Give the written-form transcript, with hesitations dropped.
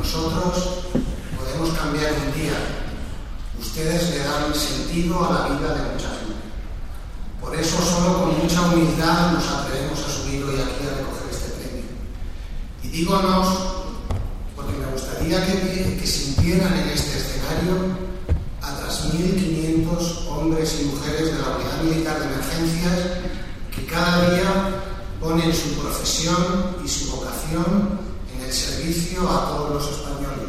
nosotros podemos cambiar un día. Ustedes le dan sentido a la vida de mucha gente. Por eso solo con mucha humildad nos atrevemos a subir hoy aquí a recoger este premio. Y dígonos, porque me gustaría que sintieran en este escenario a 3.500 hombres y mujeres de la Unidad Militar de Emergencias que cada día ponen su profesión y su vocación en el servicio a todos los españoles.